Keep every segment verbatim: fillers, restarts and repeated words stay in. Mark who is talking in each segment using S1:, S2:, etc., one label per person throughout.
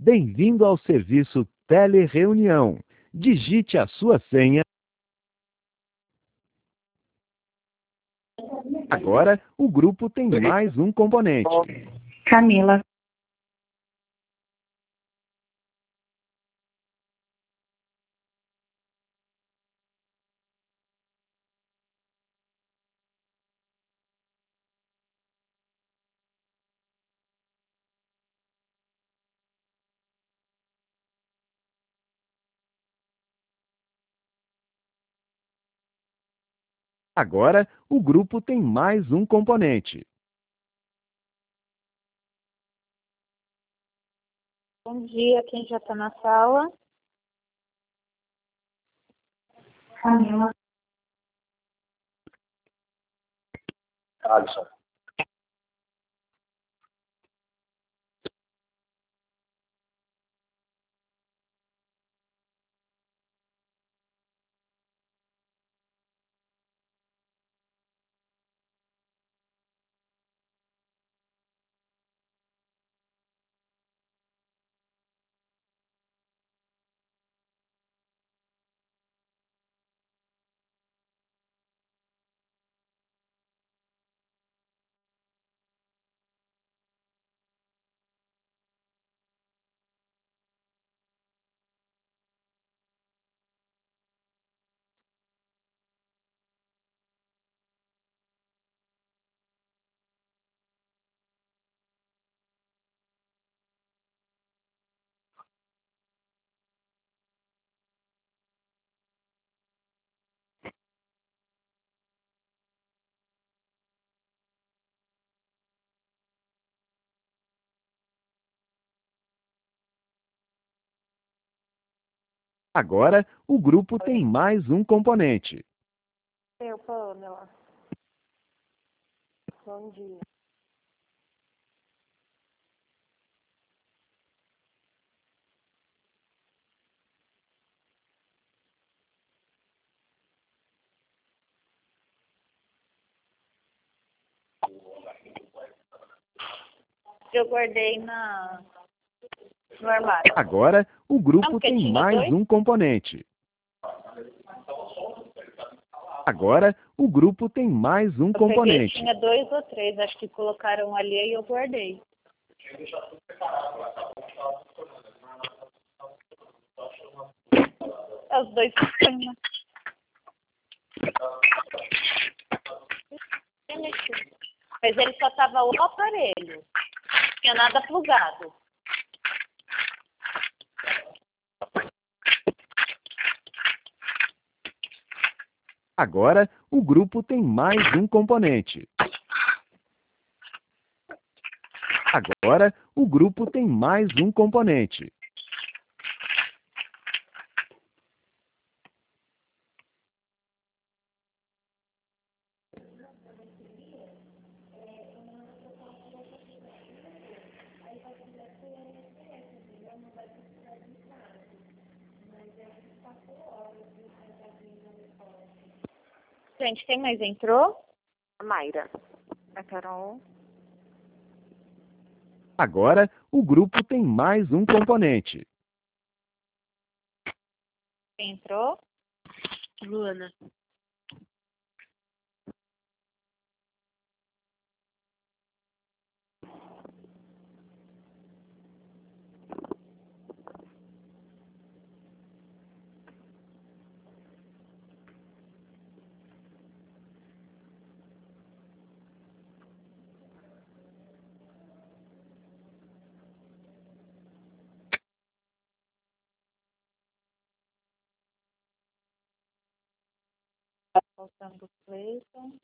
S1: Bem-vindo ao serviço Telereunião. Digite a sua senha. Agora, o grupo tem mais um componente.
S2: Camila.
S1: Agora, o grupo tem mais um componente.
S2: Bom dia, quem já está na sala? Camila.
S3: Alisson.
S1: Agora, o grupo tem mais um componente.
S2: Eu, Pamela. Bom dia. Eu guardei na... no armário.
S1: Agora, o grupo
S2: Não, porque
S1: tem
S2: tinha
S1: mais
S2: dois?
S1: um componente. Agora, o grupo tem mais um
S2: Eu peguei,
S1: componente.
S2: tinha dois ou três, acho que colocaram ali e eu guardei. É, os dois sistemas. Mas ele só tava o aparelho. Não tinha nada plugado.
S1: Agora, o grupo tem mais um componente. Agora, o grupo tem mais um componente.
S2: Gente, quem mais entrou? A Mayra. A Carol.
S1: Agora, o grupo tem mais um componente.
S2: Quem entrou? Luana. Voltando o Cleiton.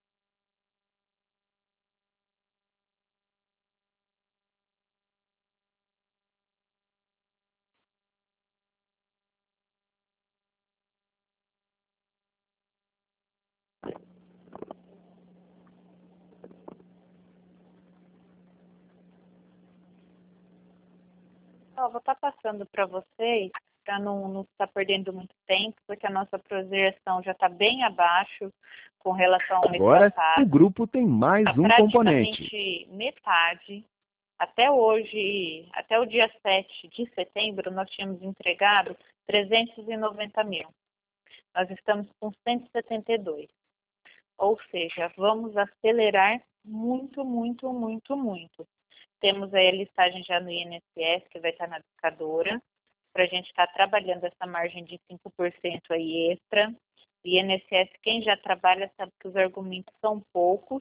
S2: Ó, vou estar passando para vocês, para não, não estar perdendo muito tempo, porque a nossa projeção já está bem abaixo com relação ao mês
S1: Agora,
S2: passado.
S1: o grupo tem mais
S2: Tá
S1: um componente.
S2: praticamente metade. Até hoje, até o dia sete de setembro, nós tínhamos entregado trezentos e noventa mil. Nós estamos com cento e setenta e dois. Ou seja, vamos acelerar muito, muito, muito, muito. Temos aí a listagem já no I N S S, que vai estar na educadora, para a gente estar trabalhando essa margem de cinco por cento aí extra. I N S S, quem já trabalha sabe que os argumentos são poucos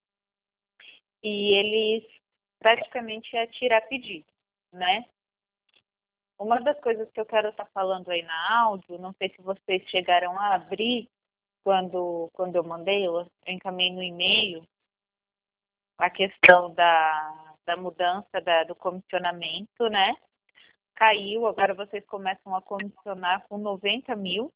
S2: e eles praticamente é tirar pedido, né? Uma das coisas que eu quero estar falando aí na áudio, não sei se vocês chegaram a abrir quando, quando eu mandei, eu encaminhei no e-mail, a questão da, da mudança da, do comissionamento, né? Caiu, agora vocês começam a comissionar com noventa mil.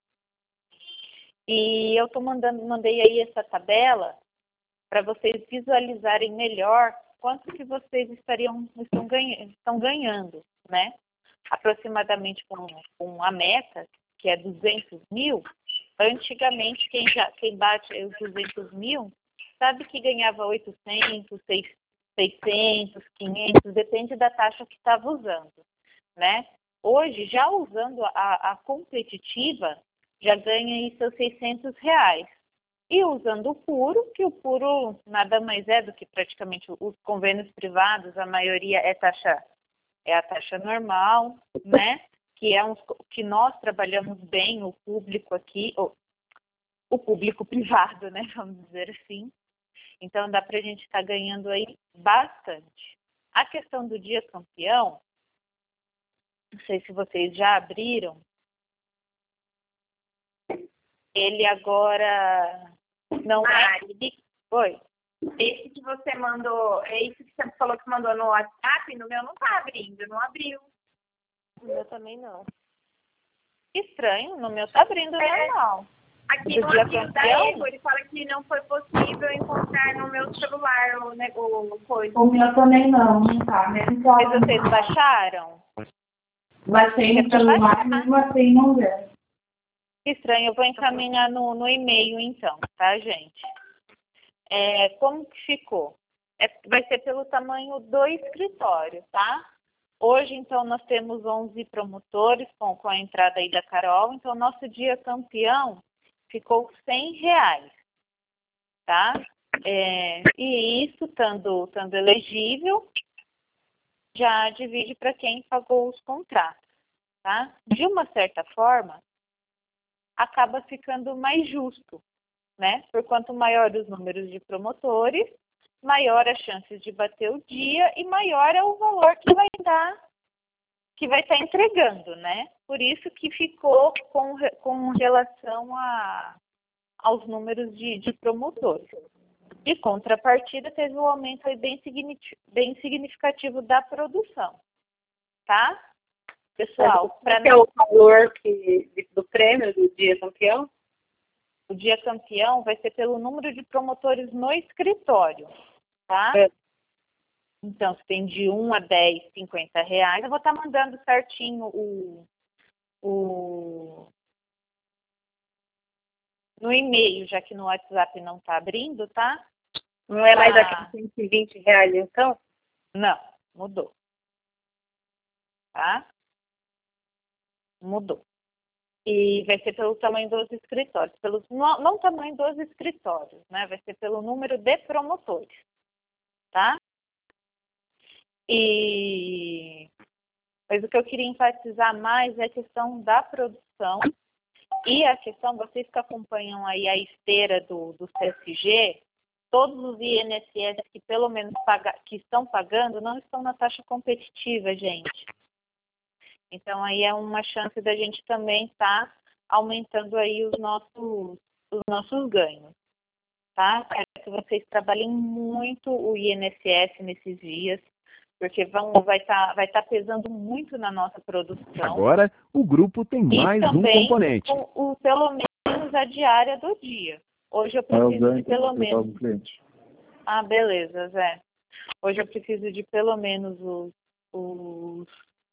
S2: E eu tô mandando, mandei aí essa tabela para vocês visualizarem melhor quanto que vocês estariam, estão, ganha, estão ganhando, né? Aproximadamente com, com a meta, que é duzentos mil. Antigamente, quem, já, quem bate os duzentos mil, sabe que ganhava oitocentos, seiscentos, quinhentos, depende da taxa que estava usando, né? Hoje, já usando a, a competitiva, já ganha aí seus seiscentos reais. E usando o puro, que o puro nada mais é do que praticamente os convênios privados, a maioria é taxa, é a taxa normal, né? Que é uns, que nós trabalhamos bem o público aqui, o, o público privado, né? Vamos dizer assim. Então dá para a gente estar tá ganhando aí bastante. A questão do dia campeão, não sei se vocês já abriram, ele agora não é... Oi?
S3: Esse que você mandou, é esse que você falou que mandou no WhatsApp, no meu não tá abrindo, não abriu.
S2: No meu também não. Estranho, no meu tá abrindo
S3: é,
S2: normal.
S3: Aqui no arquivo da Ego, ele fala que não foi possível encontrar no meu celular o, né, o coisa.
S4: O meu também não, não tá. Mesmo que
S2: Mas vocês baixaram?
S4: Baixei no celular, mesmo assim não deu.
S2: Estranho, eu vou encaminhar no, no e-mail então, tá, gente? É, como que ficou? É, vai ser pelo tamanho do escritório, tá? Hoje, então, nós temos onze promotores com, com a entrada aí da Carol. Então, nosso dia campeão ficou cem reais, tá? É, e isso, estando, estando elegível, já divide para quem pagou os contratos, tá? De uma certa forma, acaba ficando mais justo, né? Por quanto maior os números de promotores, maior as chances de bater o dia e maior é o valor que vai dar, que vai estar entregando, né? Por isso que ficou com, com relação a, aos números de, de promotores. De contrapartida, teve um aumento aí bem, bem significativo da produção, tá? Pessoal,
S3: para não... é o valor que, do prêmio do dia campeão?
S2: O dia campeão vai ser pelo número de promotores no escritório, tá?
S3: É.
S2: Então, se tem de um a dez, cinquenta reais, eu vou estar mandando certinho o, o no e-mail, já que no WhatsApp não está abrindo, tá?
S3: Não é mais aqui cento e vinte reais, então?
S2: Não, mudou. Tá? Mudou. E vai ser pelo tamanho dos escritórios. Pelos, não, não tamanho dos escritórios, né? Vai ser pelo número de promotores. Tá? E... Mas o que eu queria enfatizar mais é a questão da produção e a questão, vocês que acompanham aí a esteira do, do C S G, todos os I N S S que pelo menos paga, que estão pagando não estão na taxa competitiva, gente. Então, aí é uma chance da gente também estar tá aumentando aí os nossos, os nossos ganhos, tá? Quero que vocês trabalhem muito o I N S S nesses dias, porque vão, vai estar tá, vai tá pesando muito na nossa produção.
S1: Agora, o grupo tem mais um componente.
S2: O, o, pelo menos a diária do dia. Hoje eu preciso de pelo menos... Ah, beleza, Zé. Hoje eu preciso de pelo menos os... os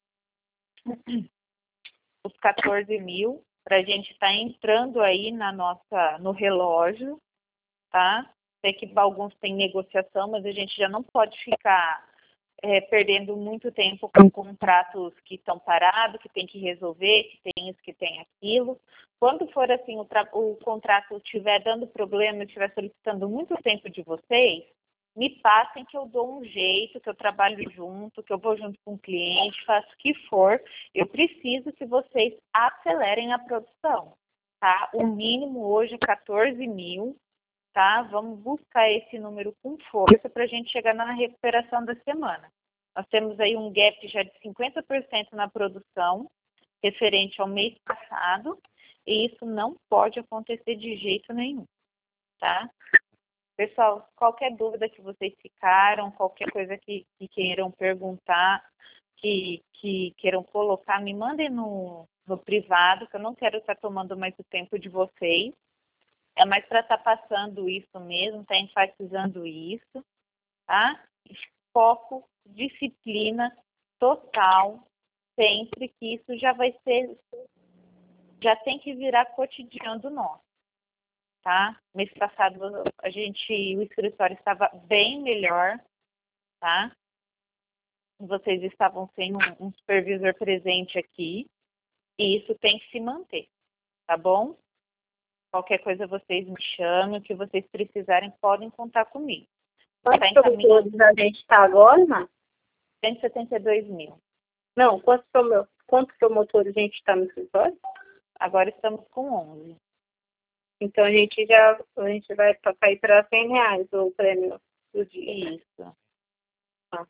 S2: os quatorze mil, para a gente estar tá entrando aí na nossa, no relógio, tá? Sei que alguns têm negociação, mas a gente já não pode ficar é, perdendo muito tempo com contratos que estão parados, que tem que resolver, que tem isso, que tem aquilo. Quando for assim, o, o contrato estiver dando problema, estiver solicitando muito tempo de vocês, me passem que eu dou um jeito, que eu trabalho junto, que eu vou junto com o cliente, faço o que for. Eu preciso que vocês acelerem a produção, tá? O mínimo hoje é quatorze mil, tá? Vamos buscar esse número com força para a gente chegar na recuperação da semana. Nós temos aí um gap já de cinquenta por cento na produção, referente ao mês passado, e isso não pode acontecer de jeito nenhum, tá? Pessoal, qualquer dúvida que vocês ficaram, qualquer coisa que, que queiram perguntar, que, que queiram colocar, me mandem no, no privado, que eu não quero estar tomando mais o tempo de vocês. É mais para estar passando isso mesmo, estar enfatizando isso, tá? Foco, disciplina total, sempre que isso já vai ser, já tem que virar cotidiano nosso. Tá? Mês passado a gente, o escritório estava bem melhor, tá? Vocês estavam sem um, um supervisor presente aqui, e isso tem que se manter, tá bom? Qualquer coisa vocês me chamem, o que vocês precisarem, podem contar comigo.
S3: Quantos tá promotores a gente está agora, Má?
S2: cento e setenta e dois mil.
S3: Não, quantos, promo... quantos promotores a gente está no escritório?
S2: Agora estamos com onze.
S3: Então a gente já a gente vai cair para cem reais o prêmio do dia.
S2: Isso.
S3: Ah.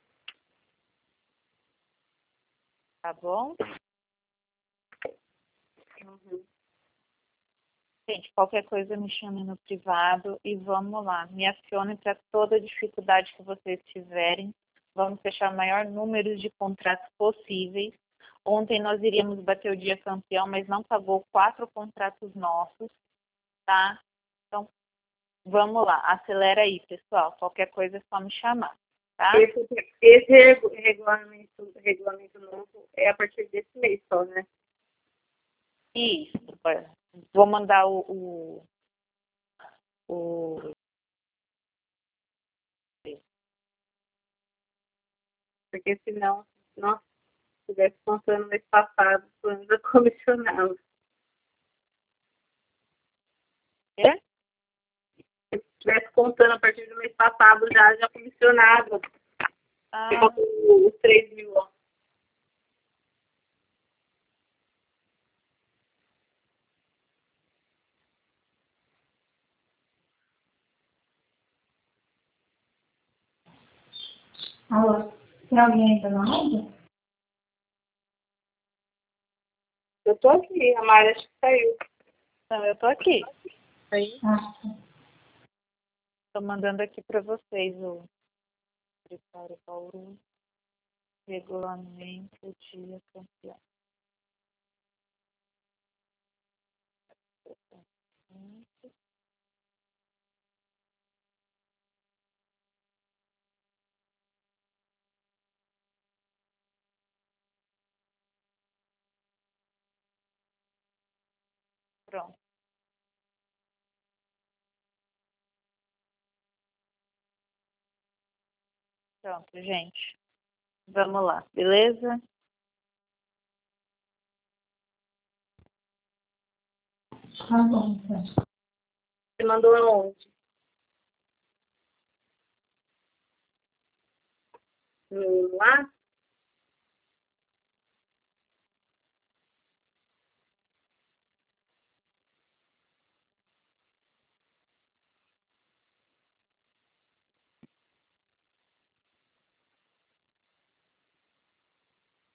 S2: Tá bom?
S3: Uhum.
S2: Gente, qualquer coisa me chame no privado e vamos lá. Me acione para toda dificuldade que vocês tiverem. Vamos fechar o maior número de contratos possíveis. Ontem nós iríamos bater o dia campeão, mas não pagou quatro contratos nossos. Tá? Então, vamos lá, acelera aí, pessoal. Qualquer coisa é só me chamar, tá?
S3: Esse, esse regulamento, regulamento novo é a partir desse mês só, né?
S2: Isso. Vou mandar o... o, o...
S3: Porque senão, nossa, se tivesse contando no mês passado, eu ainda comissionava.
S2: É?
S3: Se estivesse contando a partir do mês passado, já, já comissionava.
S2: Ah.
S3: Os três mil, ó.
S4: Alô, tem alguém ainda na live?
S3: Eu tô aqui, a Mara acho que saiu.
S2: Então, eu tô aqui.
S3: Aí.
S4: Ah,
S2: Tô mandando aqui para vocês o escritório Paulo, regulamento dia campeão. Pronto. Pronto, gente. Vamos lá, beleza?
S4: tá bom, então.
S3: Você mandou aonde? No lá?